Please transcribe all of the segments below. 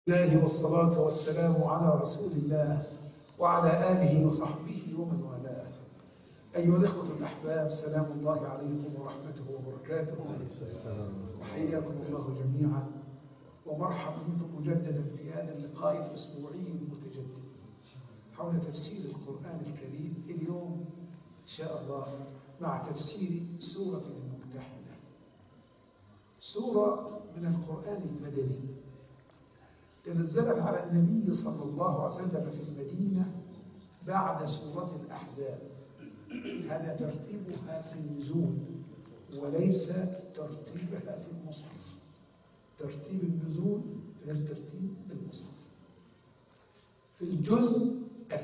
الله والصلاة والسلام على رسول الله وعلى آله وصحبه ومن والاه. أيها الإخوة الأحباب، سلام الله عليكم ورحمته وبركاته. وحياكم الله جميعا ومرحبا بكم مجددا في هذا اللقاء الأسبوعي المتجدد حول تفسير القرآن الكريم. اليوم إن شاء الله مع تفسير سورة الممتحنة، سورة من القرآن المدني تنزلت على النبي صلى الله عليه وسلم في المدينة بعد سورة الأحزاب. هذا ترتيبها في النزول وليس ترتيبها في المصحف. ترتيب النزول غير ترتيب المصحف. في الجزء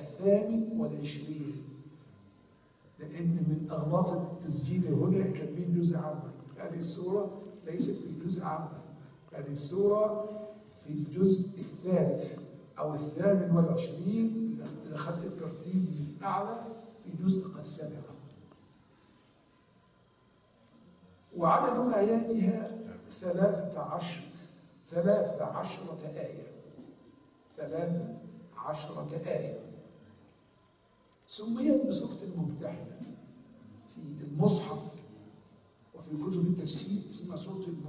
28، لأن من أغلاط التسجيل هنا كاتبين جزء عامة. هذه السورة ليست في جزء عامة، هذه السورة في الجزء الثالث أو 28 إذا أخذت الترتيب من أعلى، في جزء قد سبق. وعدد آياتها 13 آية. 13 آية. سميت بسورة الممتحنة في المصحف وفي كتب التفسير، اسمها سورة الممتحنة.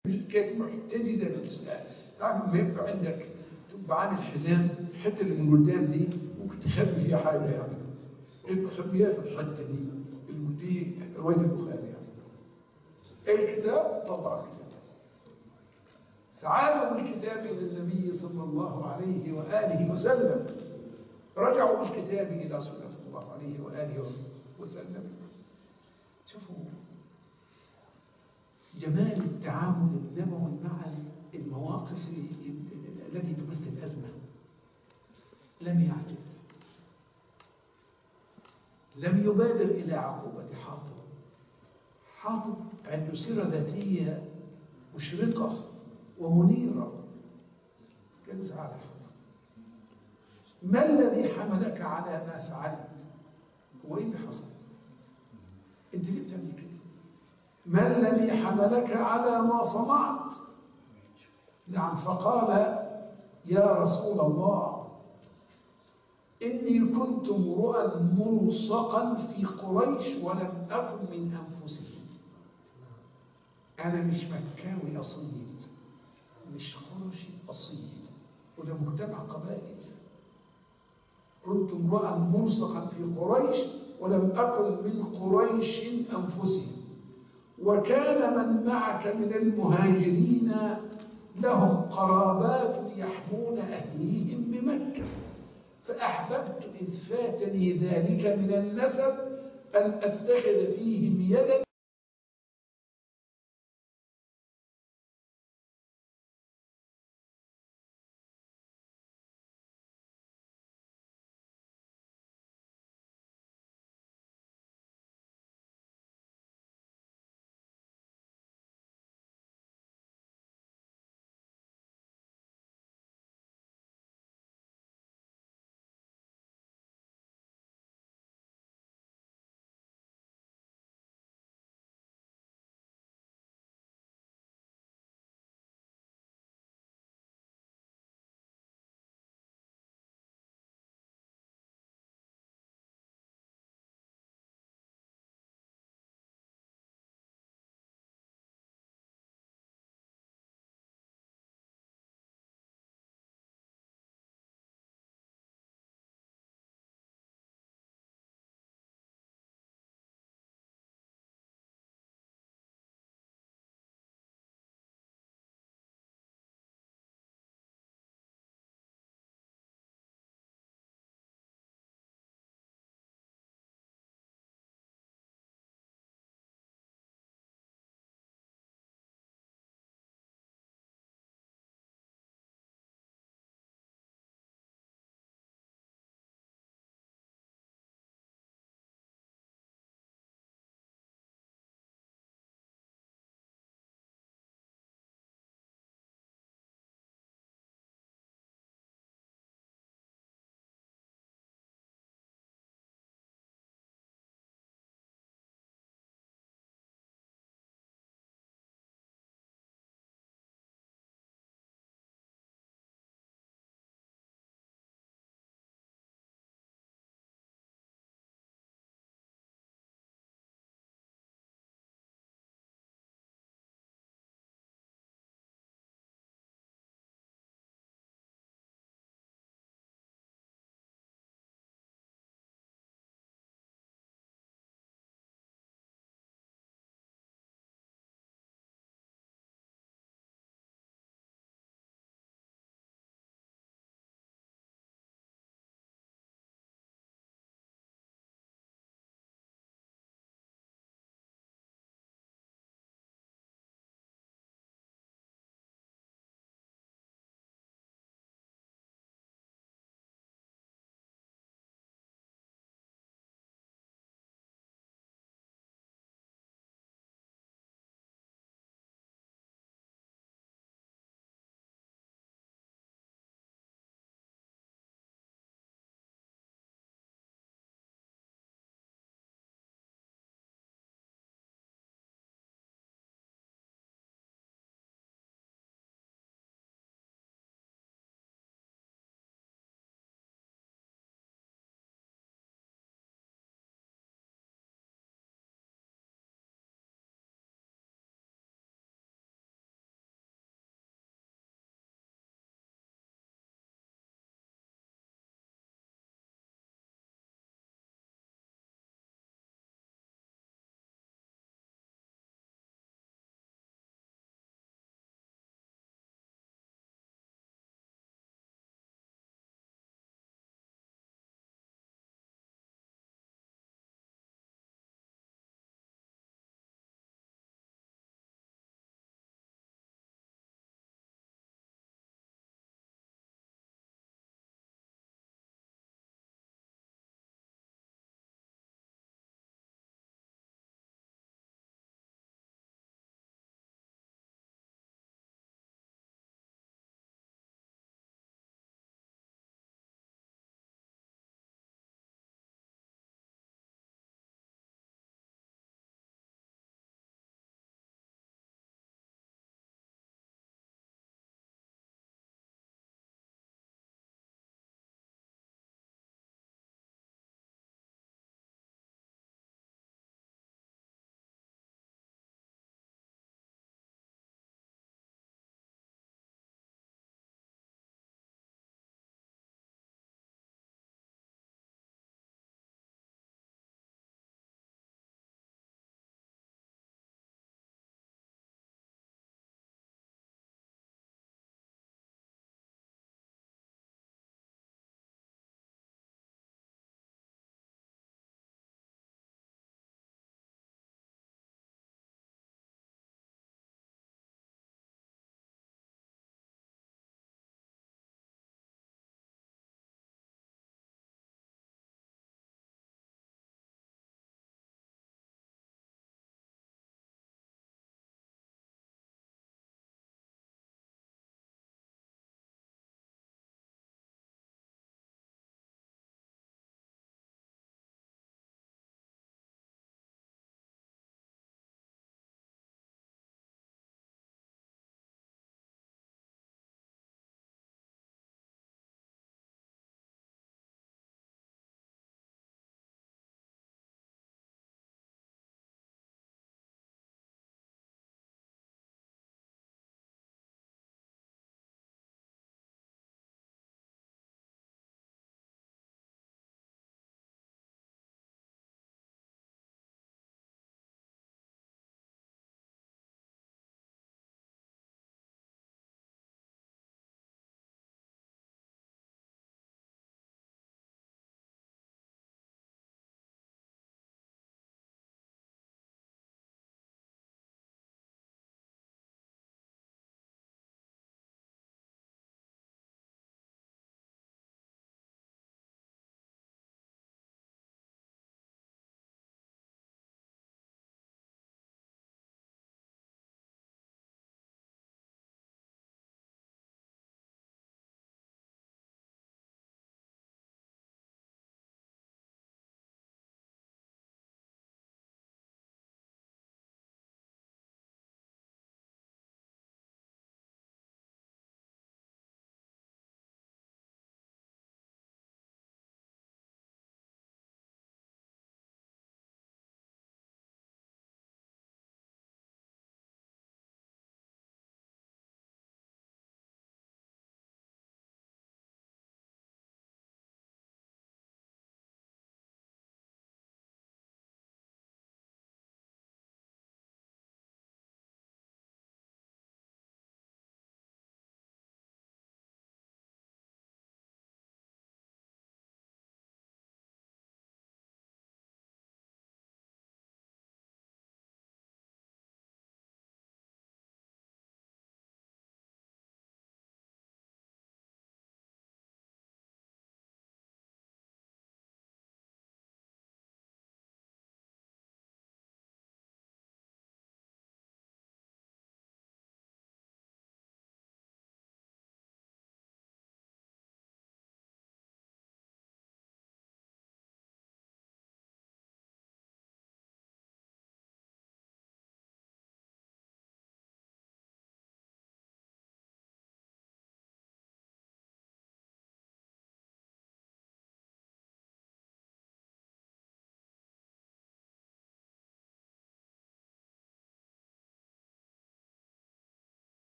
كانت محتجزة بالإسلام. تعرف لما يبقى عندك تبقى عامل حزام، الحتة اللي من قدام دي ممكن تخبي فيها حاجة يعني، انت تخبيها في الحتة دي اللي دي رواية البخاري يعني. الكتاب طبع الكتاب، فعادوا بالكتاب إلى النبي صلى الله عليه وآله وسلم، رجعوا بالكتاب إلى رسول الله صلى الله عليه وآله وسلم. شوفوا جمال التعامل النبوي مع المواقف التي تمثل أزمة. لم يعجز، لم يبادر إلى عقوبة حاطب. حاطب عنده سيرة ذاتية مشرقة ومنيرة. قال له تعالى حاطب، ما الذي حملك على ما فعلت؟ وإيه اللي حصل؟ أنت ليه بتعمل كده؟ ما الذي حملك على ما صنعت؟ نعم. فقال يا رسول الله إني كنت امرؤا ملصقا في قريش ولم أكن من أنفسهم. أنا مش مكاوي أصيل، مش قرشي أصيل، وده مجتمع قبائل. كنت امرؤا ملصقا في قريش ولم أكن من قريش أنفسهم، وكان من معك من المهاجرين لهم قرابات يحمون أهليهم بمكة، فأحببت إذ فاتني ذلك من النسب أن أتخذ فيهم يدا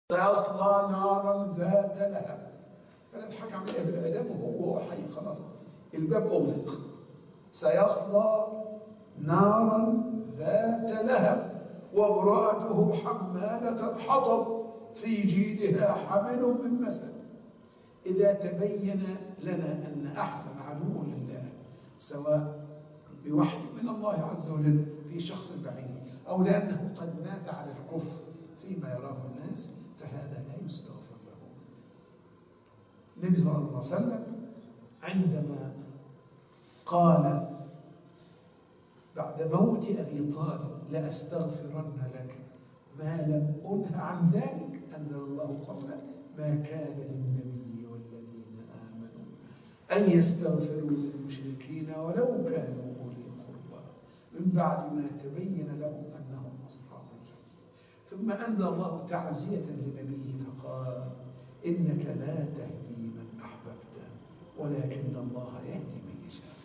سيصلى نارا ذات لهب. فلا تضحك عليه بالآدم وهو حي خلاص، الباب أغلق. سيصلى نارا ذات لهب وامرأته حمالة الحطب في جيدها حبل من مسد. إذا تبين لنا أن أحدا عدو لله، سواء بوحي من الله عز وجل في شخص بعيد أو لأنه قد مات على الكفر فيما يراه الناس، فهذا لا يستغفر له. النبي صلى الله عليه وسلم عندما قال بعد موت أبي طالب لأستغفرن لك ما لم أنه عن ذلك، أنزل الله قوله ما كان للنبي والذين آمنوا أن يستغفروا للمشركين ولو كانوا أولي قربى من بعد ما تبين لهم أنهم أصحاب الجحيم. ثم أنزل الله تعزية لنبيه فقال إنك لا تهدي من أحببت ولكن الله يهدي من يشاء.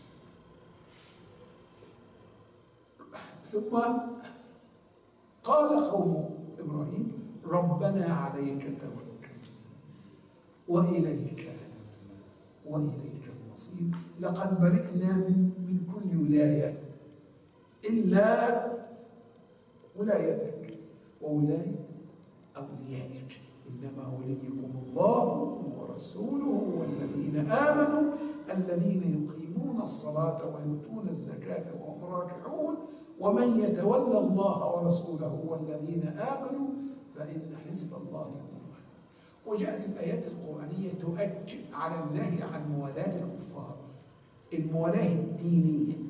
ثم قال قوم إبراهيم ربنا عليك توكلنا وإليك المصير لقد برئنا من كل ولاية إلا ولايتك وولاية أوليائك، إنما وليكم الله ورسوله والذين آمنوا الذين يقيمون الصلاة ويؤتون الزكاة وهم راكعون ومن يتولى الله ورسوله والذين آمنوا فإن حزب الله هم الغالبون. وجاءت الآيات القرآنية تؤكد على النهي عن موالاة الكفار، الموالاة الدينية.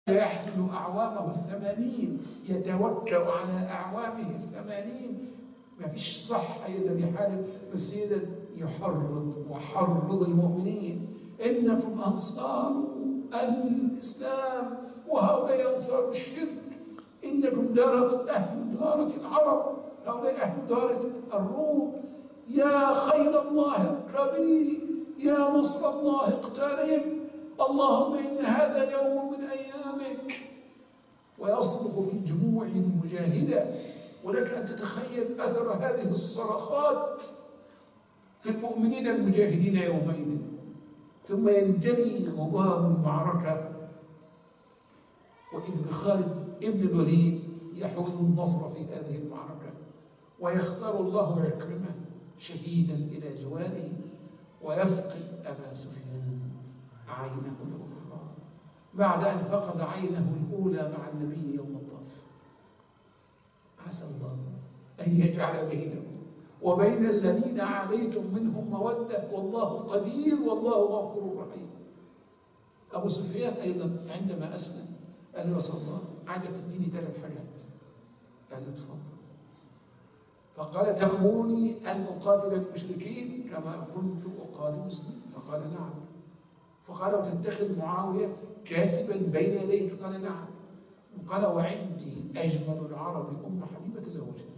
يحمل أعوامه 80 يتوكل على أعوامه 80. ما فيش صحة يقدر يحارب، بس يقدر يحرض وحرض المؤمنين. إنكم أنصار الإسلام وهؤلاء أنصار الشرك. إنكم أهل دارة العرب، هؤلاء أهل دارة الروم. يا خيل الله اركبي، يا نصر الله اقترب، اللهم إن هذا يوم من أيامك. ويصرخ في الجموع المجاهدة. ولك أن تتخيل أثر هذه الصرخات في المؤمنين المجاهدين يومئذ. ثم ينجلي غبار المعركة، وإذ بخالد ابن الوليد يحوز النصر في هذه المعركة، ويختار الله عكرمة شهيدا إلى جواره، ويفقد أبا سفيان عينه الأخرى بعد أن فقد عينه الأولى مع النبي يوم الطرف. عسى الله أن يجعل بينه وبين الذين عاديتم منهم مودة، والله قدير والله غفور رحيم. أبو سفيان أيضا عندما أسلم قال له: يا رسول الله، عايزك تديني 3 حاجات. قال له: اتفضل. فقال: تأمرني أن أقاتل المشركين كما كنت أقاتل المسلمين؟ فقال: نعم. فقال: وتتخذ معاوية كاتبا بين يديك؟ قال: نعم. قال: وعندي أجمل العرب أم حبيبة زوجها.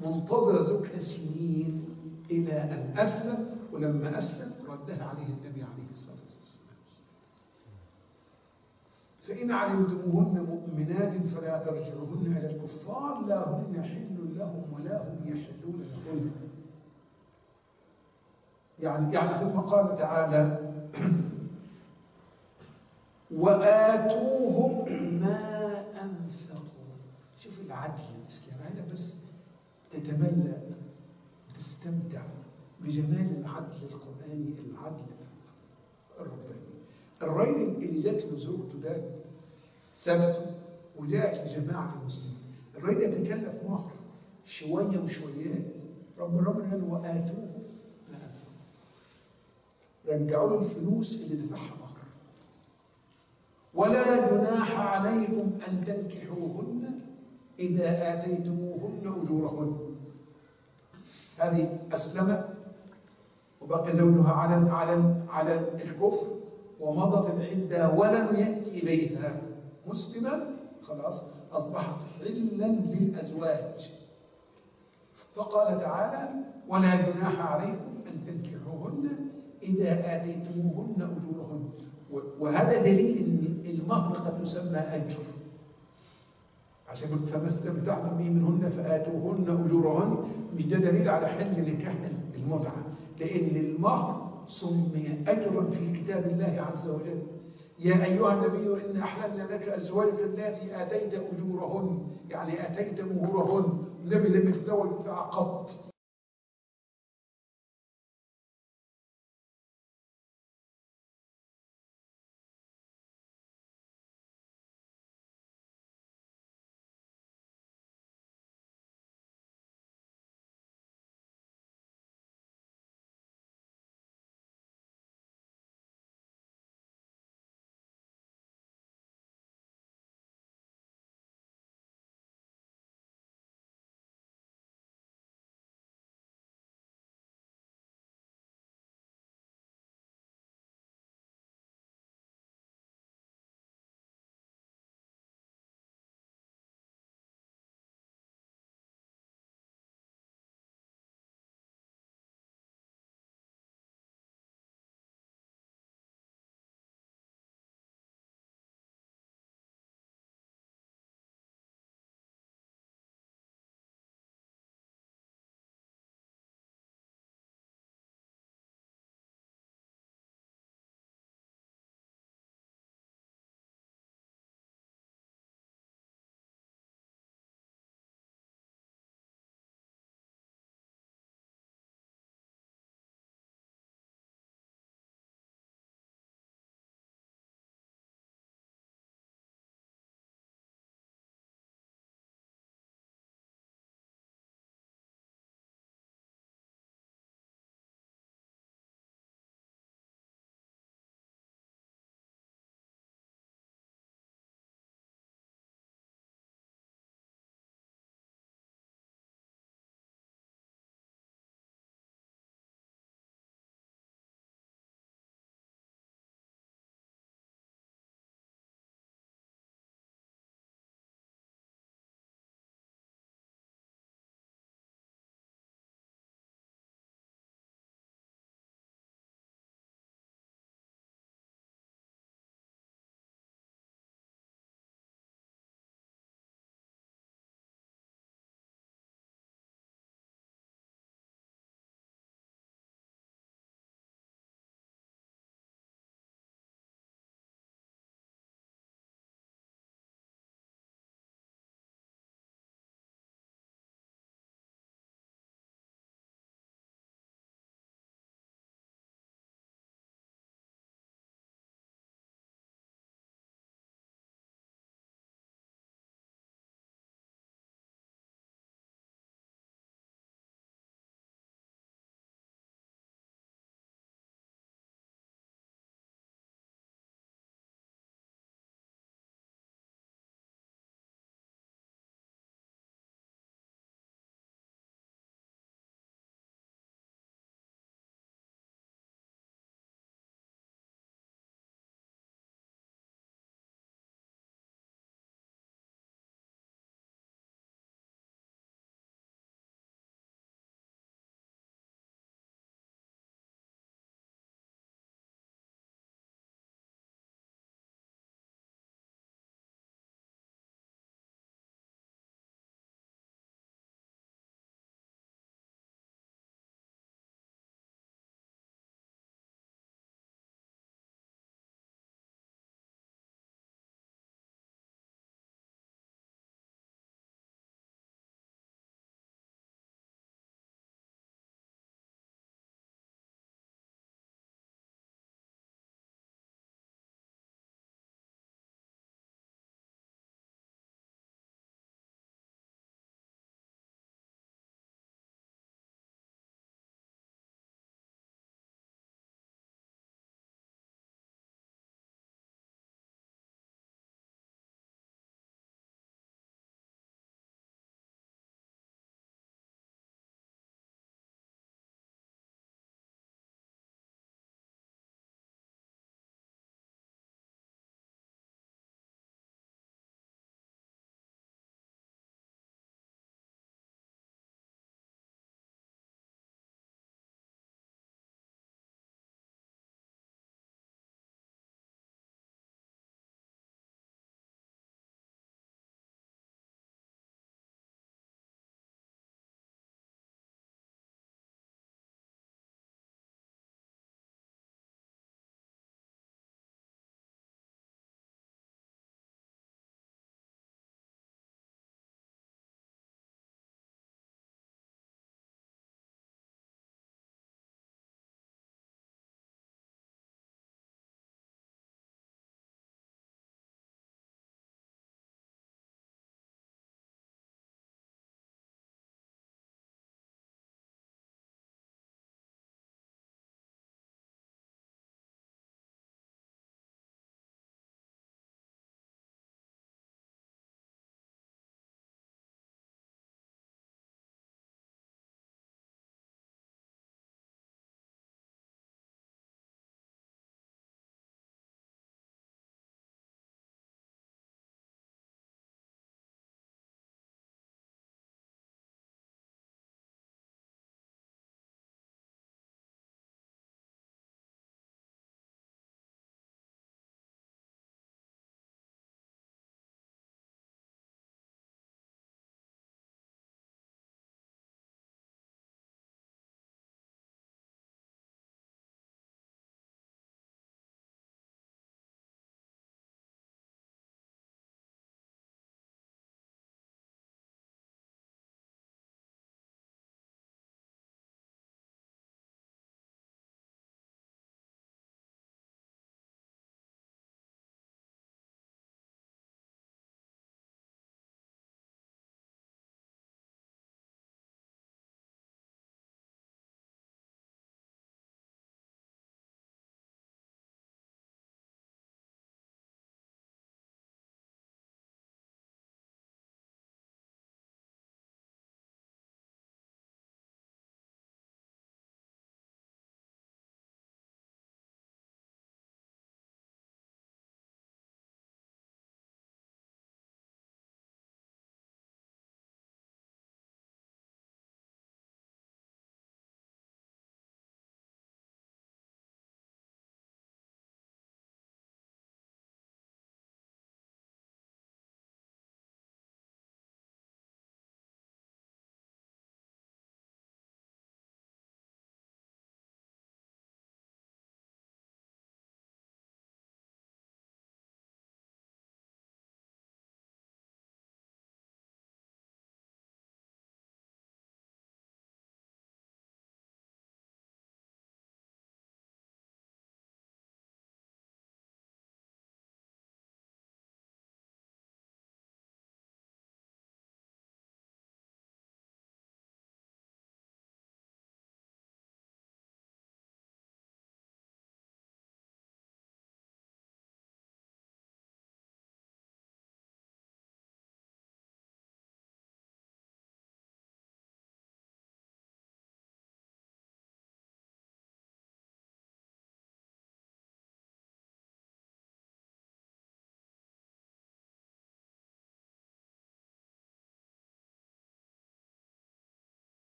منتظرة زوجها سنين إلى أن أسلم، ولما أسلم ردها عليه النبي عليه الصلاة والسلام. فإن علمتموهن مؤمنات فلا ترجعوهن إلى الكفار لا هن حل لهم ولا هم يحلون لهن. يعني ثم قال تعالى وآتوهم ما أنفقوا. شوف العدل الإسلامي، عايزة بس تتملأ تستمتع بجمال العدل القرآني، العدل الرباني. الراجل اللي جات له زوجته ده سابته وجاءت لجماعة المسلمين، الراجل يتكلف مهر شوية وشويات. ربنا قال وآتوه ما أنفقوا، رجعوا له الفلوس اللي دفعها مهر. ولا جناح عليكم أن تنكحوهن إذا آتيتموهن أجورهن. هذه أسلمت وبقي زوجها على الكفر ومضت العدة ولم يأتي إليها مسلما، خلاص أصبحت حلا للأزواج. فقال تعالى ولا جناح عليكم أن تنكحوهن إذا آتيتموهن أجورهن. وهذا دليل أن المهر قد يسمى أجر، عشان فما استمتعتم به منهن فآتوهن أجورهن. مش ده دليل على حل نكاح المتعة، لأن المهر سمي أجرا في كتاب الله عز وجل. يا أيها النبي إن أحللنا لك أزواجك التي آتيت أجورهن، يعني آتيت مهورهن. النبي لم يتزوج قط،